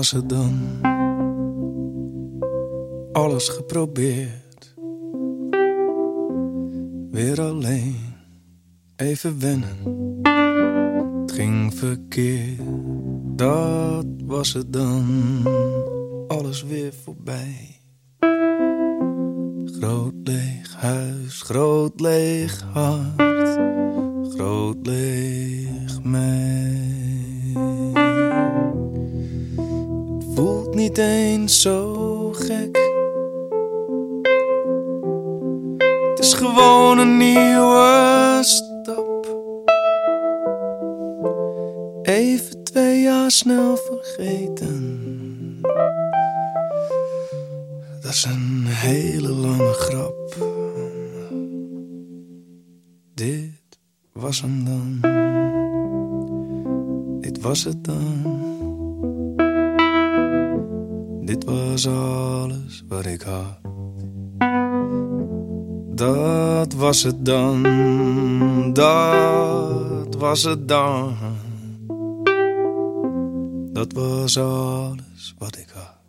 was het dan. Alles geprobeerd. Weer alleen, even wennen. Het ging verkeerd, dat was het dan. Alles weer voorbij. Groot leeg huis, groot leeg hart, groot leeg mij. Het voelt niet eens zo gek. Het is gewoon een nieuwe stap. Even 2 jaar snel vergeten. Dat is een hele lange grap. Dit was hem dan. Dit was het dan. Dit was alles wat ik had. Dat was het dan. Dat was het dan. Dat was alles wat ik had.